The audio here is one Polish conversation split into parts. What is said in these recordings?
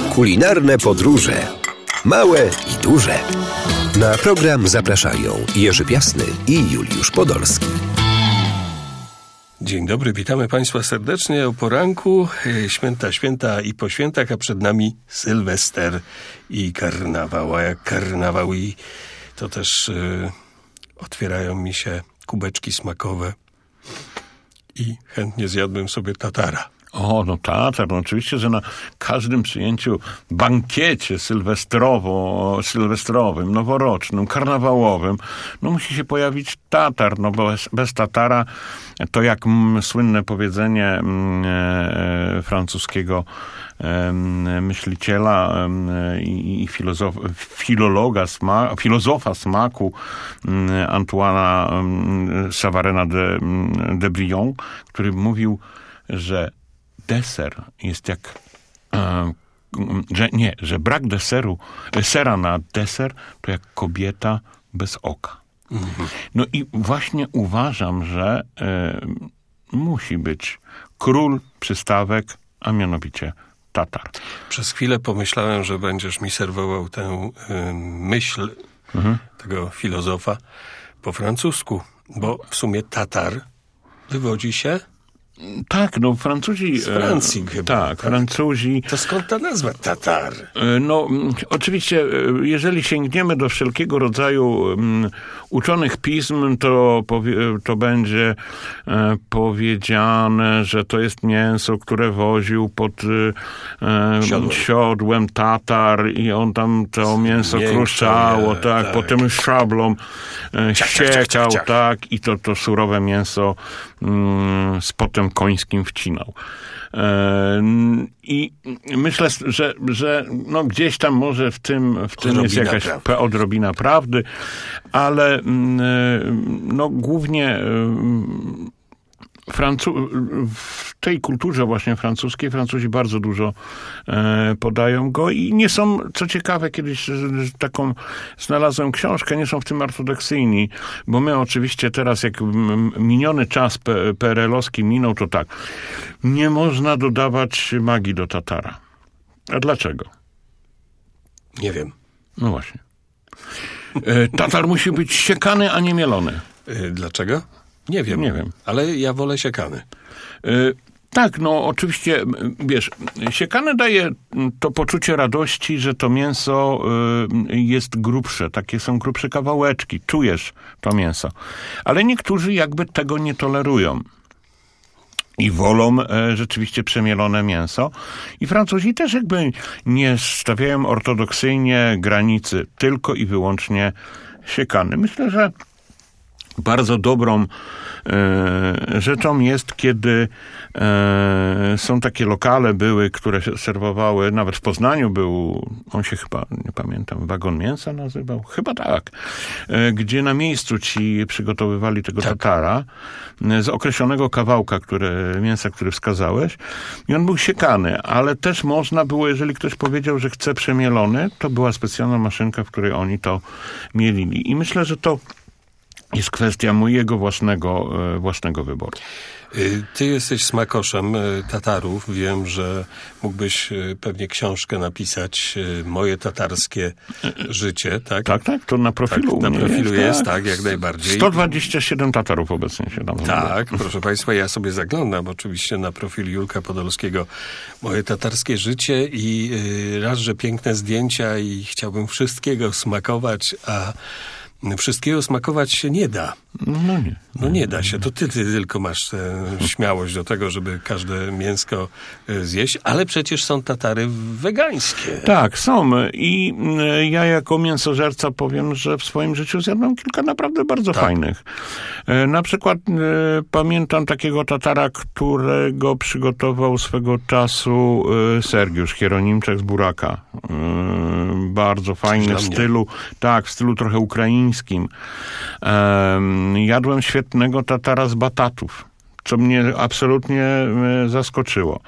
Kulinarne podróże. Małe i duże. Na program zapraszają Jerzy Piasny i Juliusz Podolski. Dzień dobry, witamy Państwa serdecznie o poranku. Święta i po świętach, a przed nami Sylwester i karnawał. A jak karnawał i to też otwierają mi się kubeczki smakowe i chętnie zjadłbym sobie tatara. O, no tatar, no oczywiście, że na każdym przyjęciu, bankiecie sylwestrowym, noworocznym, karnawałowym, no musi się pojawić tatar, no bo bez tatara to jak słynne powiedzenie francuskiego myśliciela i filozofa smaku Antoana Savarena de Brion, który mówił, że deser jest jak... że brak sera na deser to jak kobieta bez oka. Mhm. No i właśnie uważam, że musi być król przystawek, a mianowicie tatar. Przez chwilę pomyślałem, że będziesz mi serwował tę myśl tego filozofa po francusku, bo w sumie tatar wywodzi się... Tak, no Francuzi... Z Francji chyba. Tak, Francuzi... To skąd ta nazwa tatar? No, oczywiście, jeżeli sięgniemy do wszelkiego rodzaju uczonych pism, to będzie powiedziane, że to jest mięso, które woził pod siodłem tatar i on tam to mięso kruszało, tak, potem szablą siekał, tak, i to surowe mięso z potem końskim wcinał. I myślę, że no gdzieś tam może w tym jest jakaś odrobina prawdy, ale no głównie w tej kulturze właśnie francuskiej Francuzi bardzo dużo podają go i nie są, co ciekawe, kiedyś taką znalazłem książkę, nie są w tym ortodoksyjni, bo my oczywiście teraz, jak miniony czas PRL-owski minął, to tak, nie można dodawać magii do tatara. A dlaczego? Nie wiem. No właśnie. Tatar musi być siekany, a nie mielony. Dlaczego? Nie wiem, ale ja wolę siekany. Tak, no oczywiście, wiesz, siekane daje to poczucie radości, że to mięso jest grubsze, takie są grubsze kawałeczki, czujesz to mięso. Ale niektórzy jakby tego nie tolerują i wolą rzeczywiście przemielone mięso. I Francuzi też jakby nie stawiają ortodoksyjnie granicy, tylko i wyłącznie siekany. Myślę, że bardzo dobrą rzeczą jest, kiedy są takie lokale które serwowały, nawet w Poznaniu był, on się chyba, nie pamiętam, Wagon Mięsa nazywał? Chyba tak. Gdzie na miejscu ci przygotowywali tego tatara z określonego kawałka mięsa, który wskazałeś, i on był siekany, ale też można było, jeżeli ktoś powiedział, że chce przemielony, to była specjalna maszynka, w której oni to mielili. I myślę, że to jest kwestia mojego własnego wyboru. Ty jesteś smakoszem tatarów. Wiem, że mógłbyś pewnie książkę napisać Moje tatarskie życie, tak? Tak, to na profilu. Tak, na profilu jest, tak, jak najbardziej. 127 tatarów obecnie się tam. Tak, proszę Państwa, ja sobie zaglądam oczywiście na profil Julka Podolskiego Moje tatarskie życie i raz, że piękne zdjęcia i chciałbym wszystkiego smakować, a wszystkiego smakować się nie da. No nie da się. To ty tylko masz śmiałość do tego, żeby każde mięsko zjeść, ale przecież są tatary wegańskie. Tak, są. I ja jako mięsożerca powiem, że w swoim życiu zjadłem kilka naprawdę bardzo fajnych. Na przykład pamiętam takiego tatara, którego przygotował swego czasu Sergiusz Hieronimczak z Buraka. Bardzo fajny w stylu, w stylu trochę ukraińskim. Jadłem świetnego tatara z batatów, co mnie absolutnie zaskoczyło.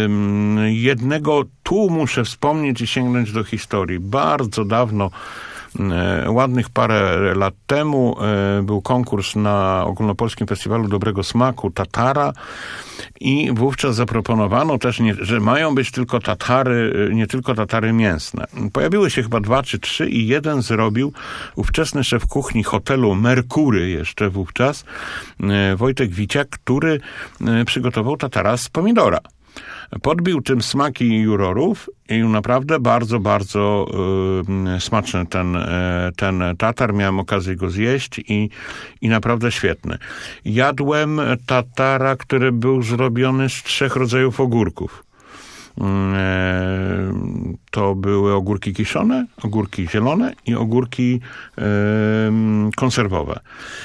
Jednego tu muszę wspomnieć i sięgnąć do historii. Bardzo dawno Ładnych parę lat temu był konkurs na Ogólnopolskim Festiwalu Dobrego Smaku Tatara i wówczas zaproponowano też, że mają być tylko tatary, nie tylko tatary mięsne. Pojawiły się chyba 2 czy 3 i jeden zrobił ówczesny szef kuchni hotelu Merkury jeszcze wówczas, Wojtek Wiciak, który przygotował tatara z pomidora. Podbił tym smaki jurorów i naprawdę bardzo, bardzo smaczny ten tatar. Miałem okazję go zjeść i naprawdę świetny. Jadłem tatara, który był zrobiony z 3 rodzajów ogórków. To były ogórki kiszone, ogórki zielone i ogórki konserwowe.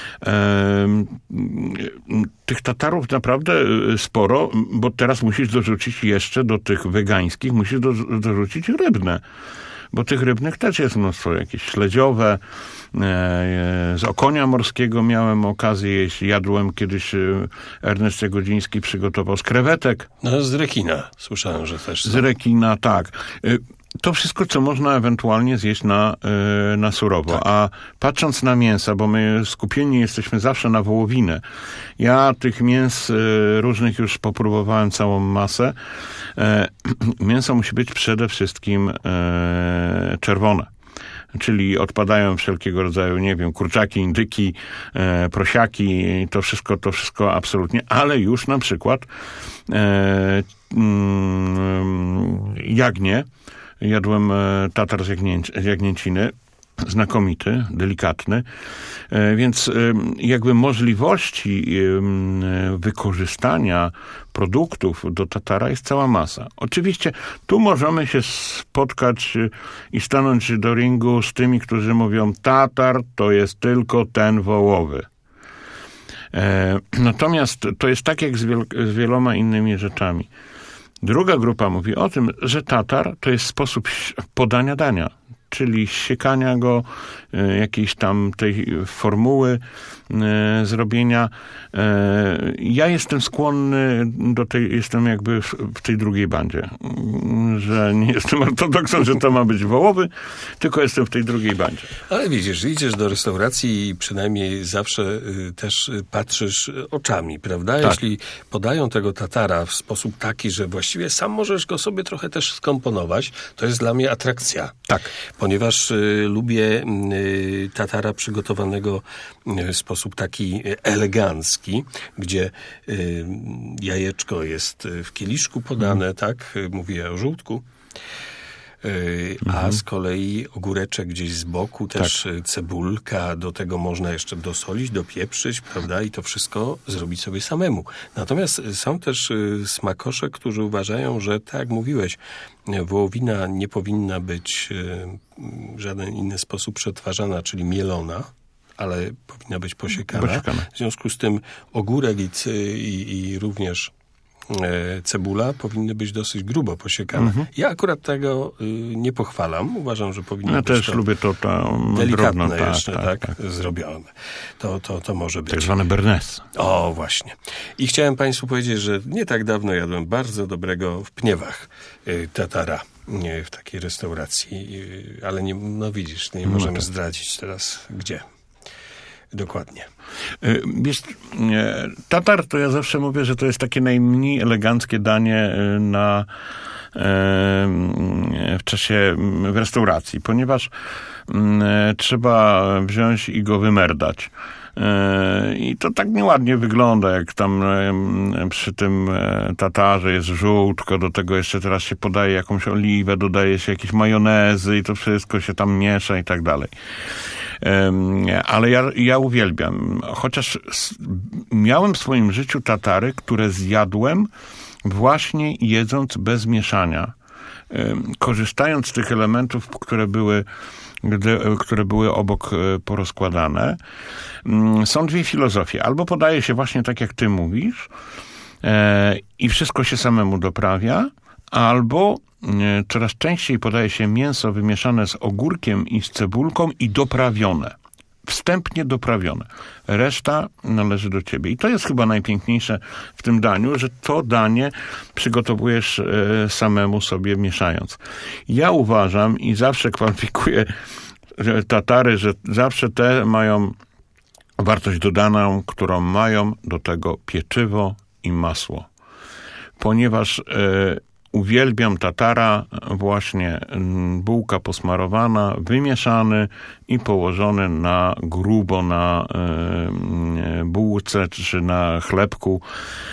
Tych tatarów naprawdę sporo, bo teraz musisz dorzucić jeszcze do tych wegańskich, musisz dorzucić rybne. Bo tych rybnych też jest mnóstwo, jakieś śledziowe. Z okonia morskiego miałem okazję jeść. Jadłem kiedyś, Ernest Jagodziński przygotował z krewetek. No, z rekina. Słyszałem, że też. Z rekina, tak. To wszystko, co można ewentualnie zjeść na surowo. Tak. A patrząc na mięsa, bo my skupieni jesteśmy zawsze na wołowinę. Ja tych mięs różnych już popróbowałem całą masę. Mięso musi być przede wszystkim czerwone. Czyli odpadają wszelkiego rodzaju, nie wiem, kurczaki, indyki, prosiaki, to wszystko absolutnie. Ale już na przykład jagnię. Jadłem tatar z jagnięciny, znakomity, delikatny, więc jakby możliwości wykorzystania produktów do tatara jest cała masa. Oczywiście tu możemy się spotkać i stanąć do ringu z tymi, którzy mówią, tatar to jest tylko ten wołowy. Natomiast to jest tak jak z wieloma innymi rzeczami. Druga grupa mówi o tym, że tatar to jest sposób podania dania, czyli siekania go, jakiejś tam tej formuły zrobienia. Ja jestem skłonny jestem jakby w tej drugiej bandzie, że nie jestem ortodoksem, że to ma być wołowy, tylko jestem w tej drugiej bandzie. Ale widzisz, idziesz do restauracji i przynajmniej zawsze też patrzysz oczami, prawda? Tak. Jeśli podają tego tatara w sposób taki, że właściwie sam możesz go sobie trochę też skomponować, to jest dla mnie atrakcja. Tak. Ponieważ lubię tatara przygotowanego w sposób taki elegancki, gdzie jajeczko jest w kieliszku podane, tak? Mówię o żółtku. A z kolei ogóreczek gdzieś z boku, też cebulka, do tego można jeszcze dosolić, dopieprzyć, prawda? I to wszystko zrobić sobie samemu. Natomiast są też smakosze, którzy uważają, że tak jak mówiłeś, wołowina nie powinna być w żaden inny sposób przetwarzana, czyli mielona, ale powinna być posiekana. W związku z tym ogórek i również cebula powinny być dosyć grubo posiekane. Ja akurat tego nie pochwalam. Uważam, że powinno być też to lubię to delikatne drobno, jeszcze, tak, zrobione. To może być. Tak zwane bernes. O, właśnie. I chciałem Państwu powiedzieć, że nie tak dawno jadłem bardzo dobrego w Pniewach tatara w takiej restauracji, ale nie, no widzisz, nie możemy zdradzić teraz gdzie. Dokładnie. Wiesz, tatar to ja zawsze mówię, że to jest takie najmniej eleganckie danie w restauracji, ponieważ trzeba wziąć i go wymerdać. I to tak nieładnie wygląda, jak tam przy tym tatarze jest żółtko, do tego jeszcze teraz się podaje jakąś oliwę, dodaje się jakieś majonezy i to wszystko się tam miesza i tak dalej. Ale ja uwielbiam. Chociaż miałem w swoim życiu tatary, które zjadłem właśnie jedząc bez mieszania. Korzystając z tych elementów, które były obok porozkładane. Są dwie filozofie. Albo podaje się właśnie tak, jak ty mówisz i wszystko się samemu doprawia, albo coraz częściej podaje się mięso wymieszane z ogórkiem i z cebulką i doprawione. Wstępnie doprawione. Reszta należy do ciebie. I to jest chyba najpiękniejsze w tym daniu, że to danie przygotowujesz samemu sobie mieszając. Ja uważam i zawsze kwalifikuję tatary, że zawsze te mają wartość dodaną, którą mają do tego pieczywo i masło. Ponieważ uwielbiam tatara, właśnie bułka posmarowana, wymieszany i położony na grubo na bułce czy na chlebku.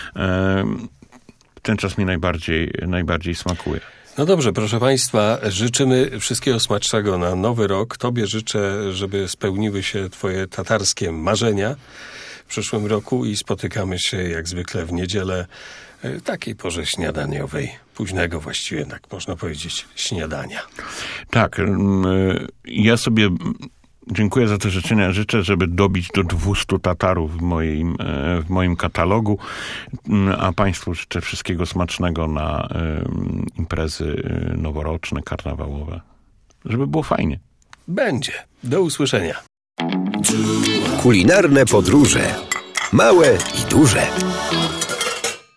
Ten czas mi najbardziej smakuje. No dobrze, proszę Państwa, życzymy wszystkiego smacznego na nowy rok. Tobie życzę, żeby spełniły się Twoje tatarskie marzenia w przyszłym roku i spotykamy się jak zwykle w niedzielę, takiej porze śniadaniowej, późnego właściwie, tak można powiedzieć, śniadania. Tak, ja sobie dziękuję za te życzenia. Życzę, żeby dobić do 200 tatarów w moim katalogu, a Państwu życzę wszystkiego smacznego na imprezy noworoczne, karnawałowe. Żeby było fajnie. Będzie. Do usłyszenia. Kulinarne podróże. Małe i duże.